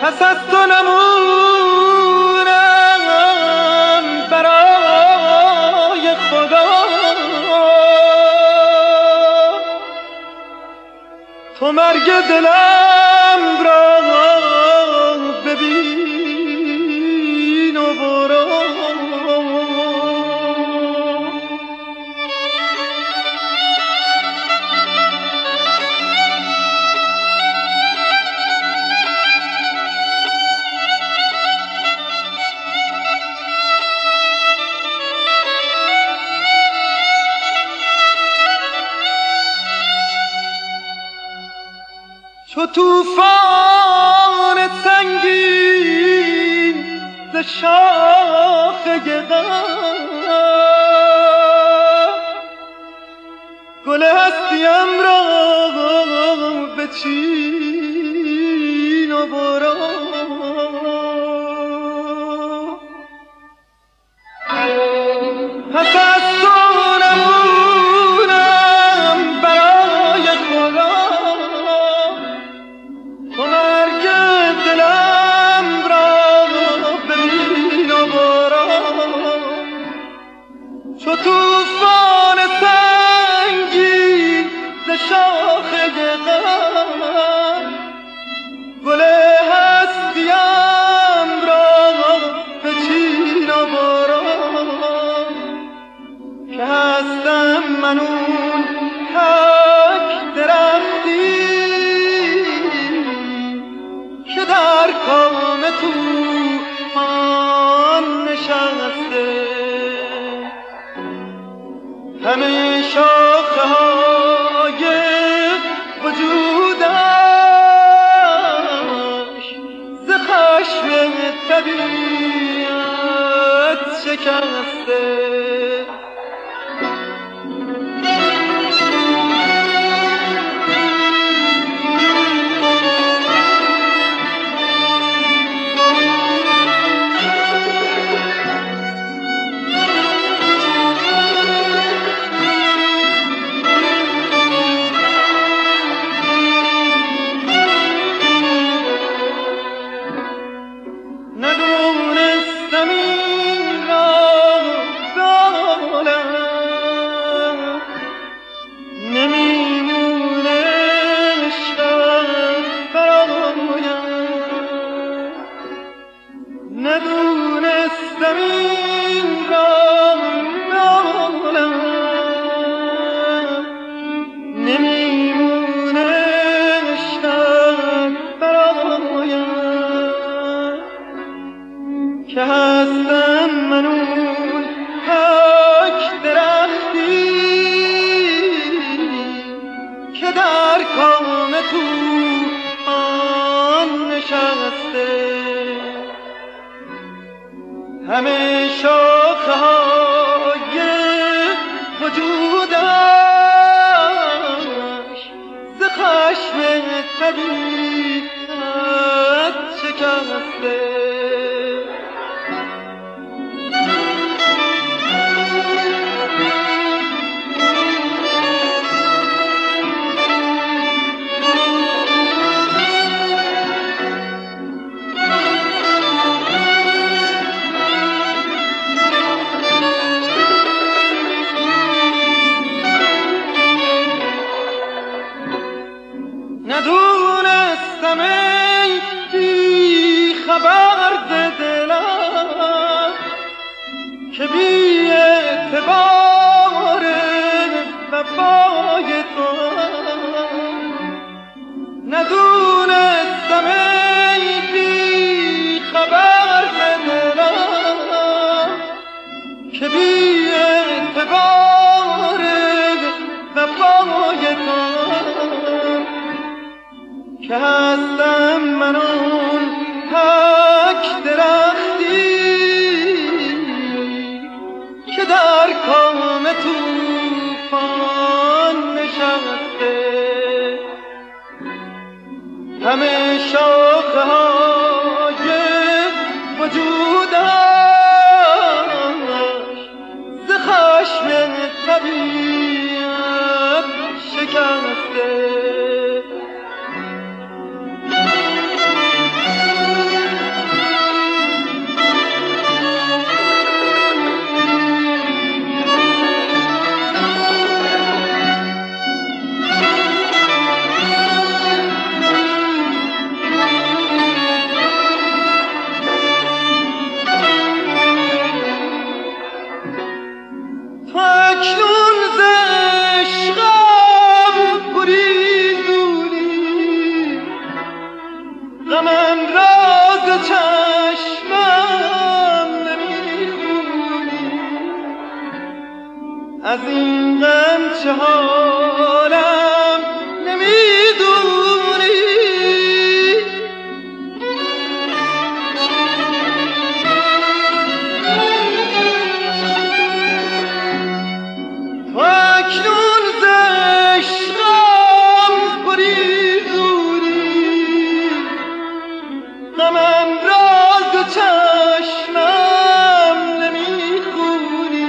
پس از تو نمونم برای خدا، تو مرگ دلم را ببین و برو. چو توفان سنگین ز شاخه غم، گل هستیم را بچین و برو. پس از تو نمونم برای خدا، تو مرگ دلم را ببین و برو. چو توفان سنگین ز شاخه غم، گل هستیم را بچین و برو. که هستم من اون تک درختی که در کام طوفان نشسته، همه شاخه های وجودش ز خشم طبیعت شکسته. ندونستم این را عالم نمیمونه شب برایم، که هستم من اون تک درختی که در کام طوفان نشسته، همه شاخه های وجودش ز خشم طبیعت شکسته. ندونستم ای بی خبر دلم که بی اعتبار وفای تو، ندونستم ای بی خبر دلم که بی اعتبار وفای تو، که هستم من اون تک درختی که در کام طوفان نشسته، همه شاخه های وجودش ز خشم طبیعت شکسته. از این غم چه حالم نمیدونی. تو اکنون ز عشقم گریزونی، غمم را ز چشمم نمیخونی.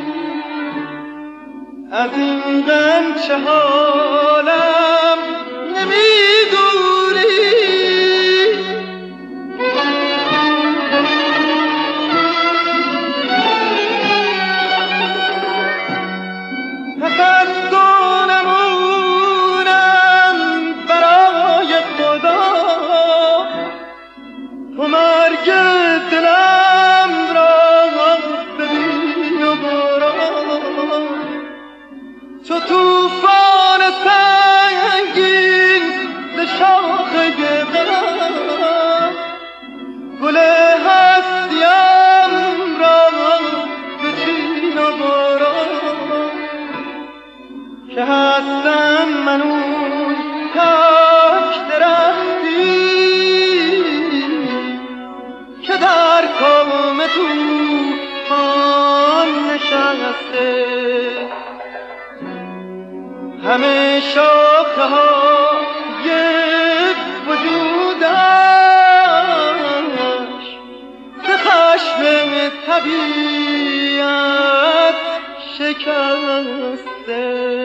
از این غم چه حالم نمیدونی. پس از تو نمونم برای خدا، تو مرگ دلم را ببین و برو. چو توفان سنگین ز شاخه غم، گل هستیم را بچین و برو. که هستم من اون تک درختی که در کام طوفان نشسته. همه شاخه های وجودش ز خشم طبیعت شکسته.